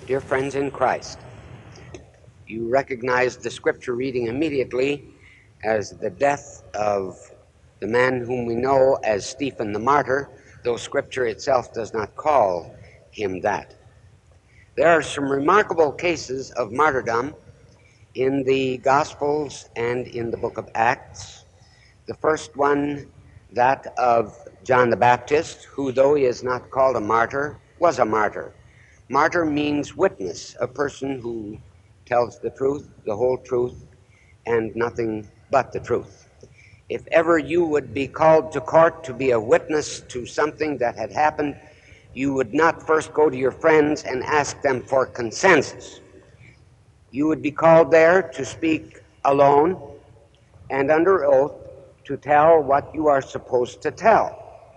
Dear friends in Christ, you recognize the scripture reading immediately as the death of the man whom we know as Stephen the martyr, though scripture itself does not call him that. There are some remarkable cases of martyrdom in the Gospels and in the book of Acts. The first one, that of John the Baptist, who, though he is not called a martyr, was a martyr. Martyr means witness, a person who tells the truth, the whole truth, and nothing but the truth. If ever you would be called to court to be a witness to something that had happened, you would not first go to your friends and ask them for consensus. You would be called there to speak alone and under oath to tell what you are supposed to tell.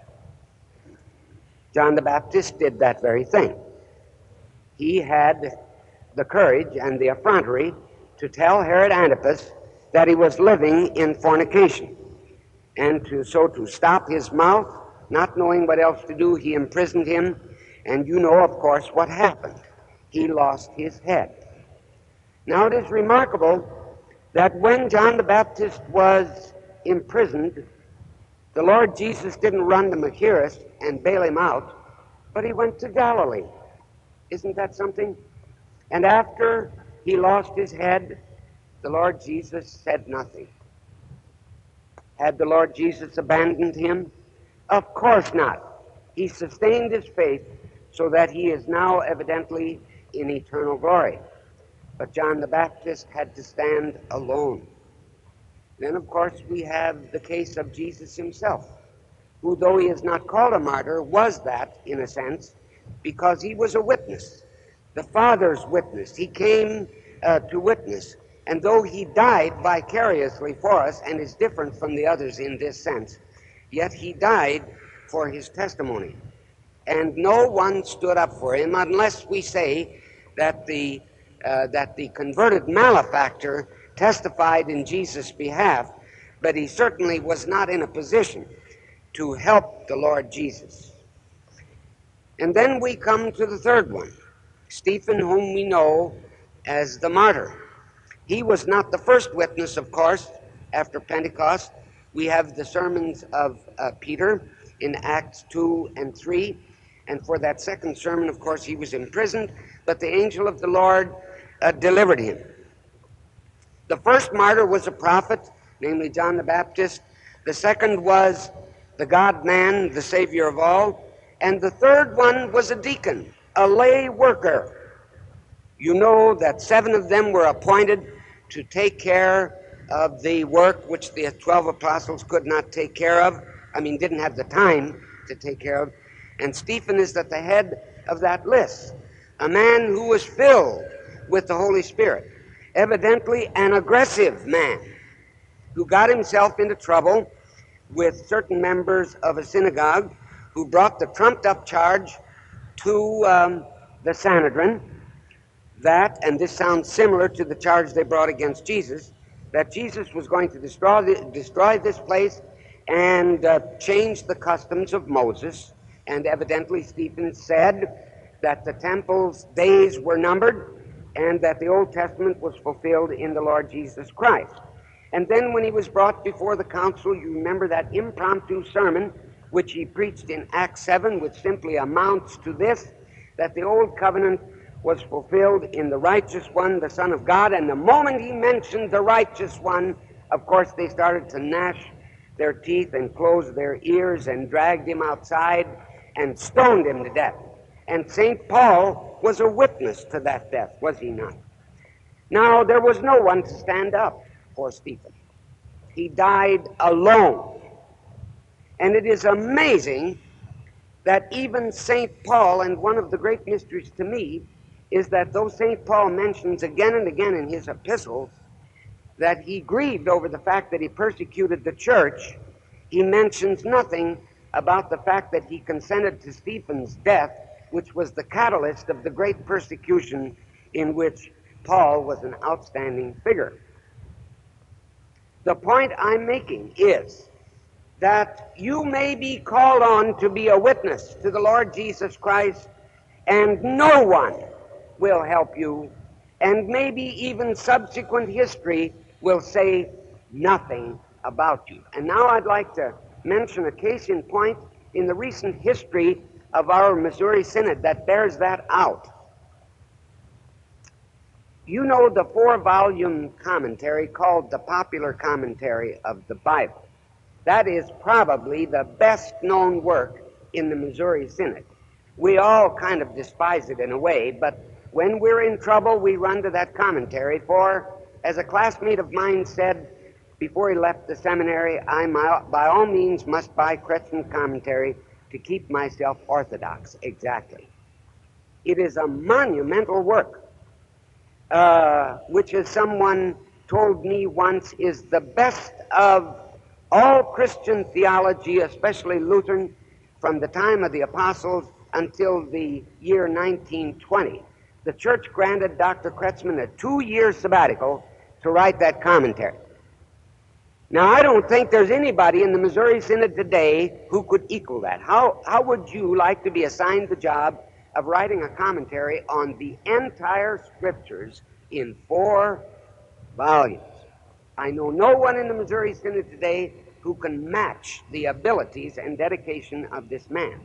John the Baptist did that very thing. He had the courage and the effrontery to tell Herod Antipas that he was living in fornication, and to stop his mouth, not knowing what else to do, he imprisoned him, and you know, of course, what happened. He lost his head. Now, it is remarkable that when John the Baptist was imprisoned, the Lord Jesus didn't run to Machaerus and bail him out, but he went to Galilee. Isn't that something? And after he lost his head, the Lord Jesus said nothing. Had the Lord Jesus abandoned him? Of course not. He sustained his faith so that he is now evidently in eternal glory. But John the Baptist had to stand alone. Then, of course, we have the case of Jesus himself, who, though he is not called a martyr, was that, in a sense, because he was a witness, the Father's witness. He came to witness. And though he died vicariously for us and is different from the others in this sense, yet he died for his testimony. And no one stood up for him unless we say that the converted malefactor testified in Jesus' behalf, but he certainly was not in a position to help the Lord Jesus. And then we come to the third one, Stephen, whom we know as the martyr. He was not the first witness, of course, after Pentecost. We have the sermons of Peter in Acts 2 and 3. And for that second sermon, of course, he was imprisoned, but the angel of the Lord delivered him. The first martyr was a prophet, namely John the Baptist. The second was the God-man, the Savior of all. And the third one was a deacon, a lay worker. You know that 7 of them were appointed to take care of the work which the 12 apostles could not take care of. Didn't have the time to take care of. And Stephen is at the head of that list, a man who was filled with the Holy Spirit, evidently an aggressive man who got himself into trouble with certain members of a synagogue who brought the trumped-up charge to the Sanhedrin, that, and this sounds similar to the charge they brought against Jesus, that Jesus was going to destroy this place and change the customs of Moses. And evidently Stephen said that the temple's days were numbered and that the Old Testament was fulfilled in the Lord Jesus Christ. And then when he was brought before the council, you remember that impromptu sermon which he preached in Acts 7, which simply amounts to this, that the Old Covenant was fulfilled in the righteous one, the Son of God. And the moment he mentioned the righteous one, of course, they started to gnash their teeth and close their ears and dragged him outside and stoned him to death. And St. Paul was a witness to that death, was he not? Now, there was no one to stand up for Stephen. He died alone. And it is amazing that even St. Paul, and one of the great mysteries to me, is that though St. Paul mentions again and again in his epistles that he grieved over the fact that he persecuted the church, he mentions nothing about the fact that he consented to Stephen's death, which was the catalyst of the great persecution in which Paul was an outstanding figure. The point I'm making is that you may be called on to be a witness to the Lord Jesus Christ, and no one will help you, and maybe even subsequent history will say nothing about you. And now I'd like to mention a case in point in the recent history of our Missouri Synod that bears that out. You know the 4-volume commentary called the Popular Commentary of the Bible. That is probably the best known work in the Missouri Synod. We all kind of despise it in a way, but when we're in trouble, we run to that commentary. For, as a classmate of mine said before he left the seminary, I by all means must buy Kretzmann's commentary to keep myself orthodox. Exactly. It is a monumental work, which, as someone told me once, is the best of all Christian theology, especially Lutheran, from the time of the apostles until the year 1920. The church granted Dr. Kretzmann a 2-year sabbatical to write that commentary. Now, I don't think there's anybody in the Missouri Synod today who could equal that. How would you like to be assigned the job of writing a commentary on the entire Scriptures in 4 volumes? I know no one in the Missouri Synod today who can match the abilities and dedication of this man.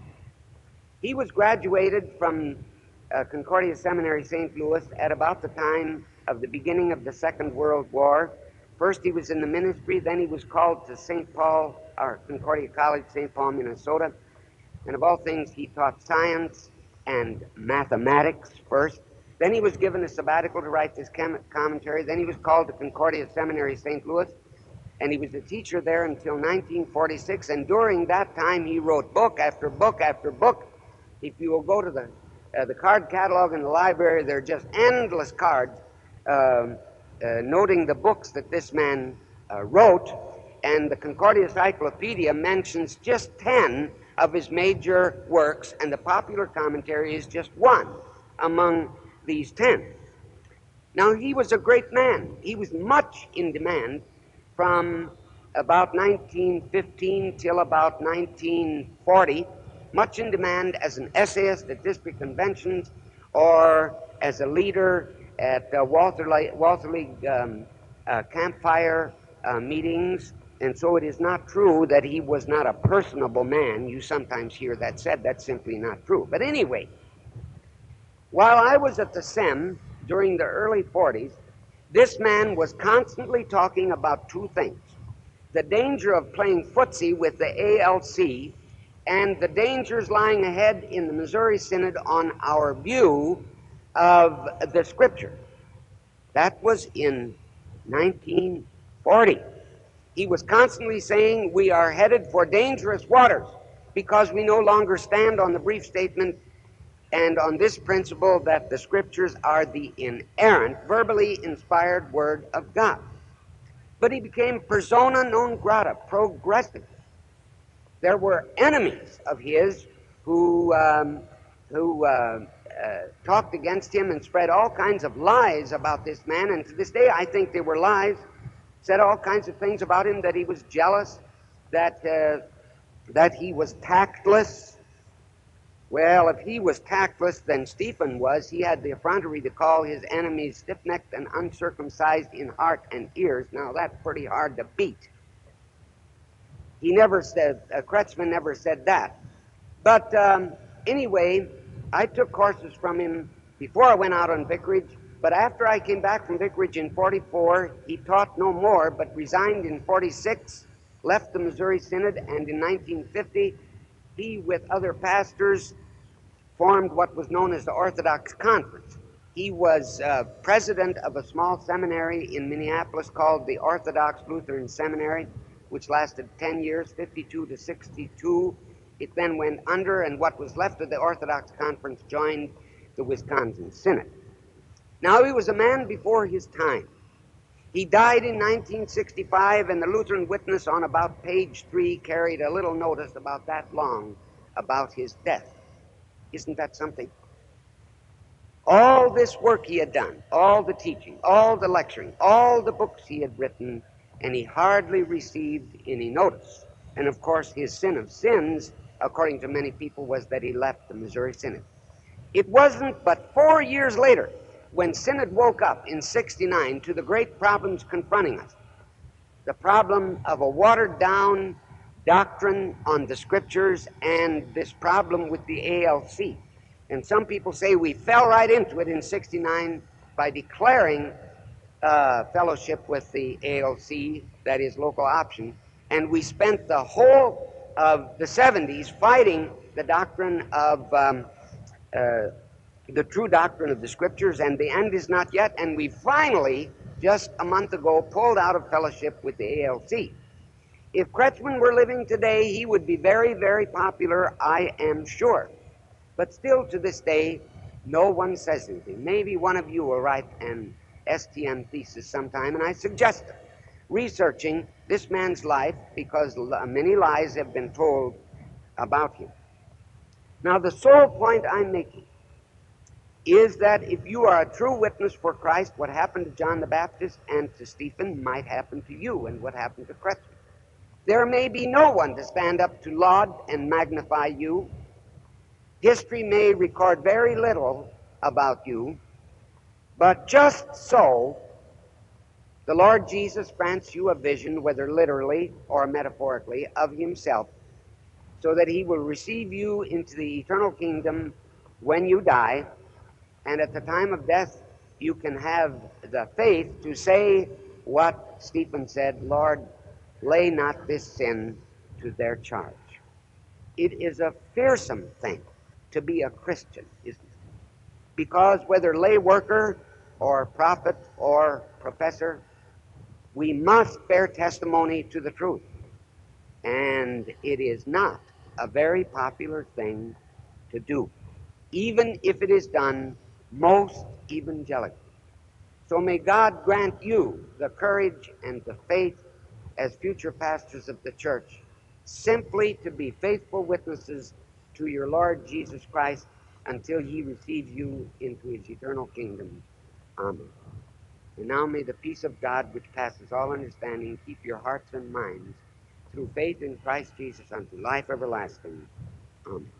He was graduated from Concordia Seminary, St. Louis, at about the time of the beginning of the Second World War. First he was in the ministry, then he was called to St. Paul, or Concordia College, St. Paul, Minnesota. And of all things, he taught science and mathematics first. Then he was given a sabbatical to write this commentary. Then he was called to Concordia Seminary, St. Louis, and he was a teacher there until 1946. And during that time, he wrote book after book after book. If you will go to the card catalog in the library, there are just endless cards noting the books that this man wrote. And the Concordia Cyclopedia mentions just 10 of his major works, and the Popular Commentary is just one among these 10. Now, he was a great man. He was much in demand from about 1915 till about 1940, much in demand as an essayist at district conventions or as a leader at Walther League campfire meetings. And so it is not true that he was not a personable man. You sometimes hear that said. That's simply not true. But anyway, while I was at the SEM during the early 40s, this man was constantly talking about 2 things: the danger of playing footsie with the ALC and the dangers lying ahead in the Missouri Synod on our view of the Scripture. That was in 1940. He was constantly saying we are headed for dangerous waters because we no longer stand on the brief statement and on this principle that the Scriptures are the inerrant, verbally inspired Word of God. But he became persona non grata, progressive. There were enemies of his who talked against him and spread all kinds of lies about this man, and to this day I think they were lies. Said all kinds of things about him, that he was jealous, that he was tactless. Well, if he was tactless, then Stephen was. He had the effrontery to call his enemies stiff-necked and uncircumcised in heart and ears. Now, that's pretty hard to beat. He never said, Kretzmann never said that. But anyway, I took courses from him before I went out on vicarage, but after I came back from vicarage in 44, he taught no more, but resigned in 46, left the Missouri Synod, and in 1950, he, with other pastors, formed what was known as the Orthodox Conference. He was president of a small seminary in Minneapolis called the Orthodox Lutheran Seminary, which lasted 10 years, 52 to 62. It then went under, and what was left of the Orthodox Conference joined the Wisconsin Synod. Now, he was a man before his time. He died in 1965, and the Lutheran Witness on about page 3 carried a little notice about that long about his death. Isn't that something? All this work he had done, all the teaching, all the lecturing, all the books he had written, and he hardly received any notice. And of course, his sin of sins, according to many people, was that he left the Missouri Synod. It wasn't but 4 years later when Synod woke up in 69 to the great problems confronting us. The problem of a watered down doctrine on the scriptures and this problem with the ALC. And some people say we fell right into it in 69 by declaring fellowship with the ALC, that is local option, and we spent the whole of the 70s fighting the doctrine of the true doctrine of the scriptures, and the end is not yet, and we finally, just a month ago, pulled out of fellowship with the ALC. If Kretschmann were living today, he would be very, very popular, I am sure. But still to this day, no one says anything. Maybe one of you will write an STM thesis sometime, and I suggest researching this man's life because many lies have been told about him. Now, the sole point I'm making is that if you are a true witness for Christ, what happened to John the Baptist and to Stephen might happen to you, and what happened to Kretschmann. There may be no one to stand up to laud and magnify you. History may record very little about you, but just so, the Lord Jesus grants you a vision, whether literally or metaphorically, of himself, so that he will receive you into the eternal kingdom when you die, and at the time of death, you can have the faith to say what Stephen said, Lord, lay not this sin to their charge. It is a fearsome thing to be a Christian, isn't it? Because whether lay worker or prophet or professor, we must bear testimony to the truth. And it is not a very popular thing to do, even if it is done most evangelically. So may God grant you the courage and the faith as future pastors of the church, simply to be faithful witnesses to your Lord Jesus Christ until he receives you into his eternal kingdom. Amen. And now may the peace of God, which passes all understanding, keep your hearts and minds through faith in Christ Jesus unto life everlasting. Amen.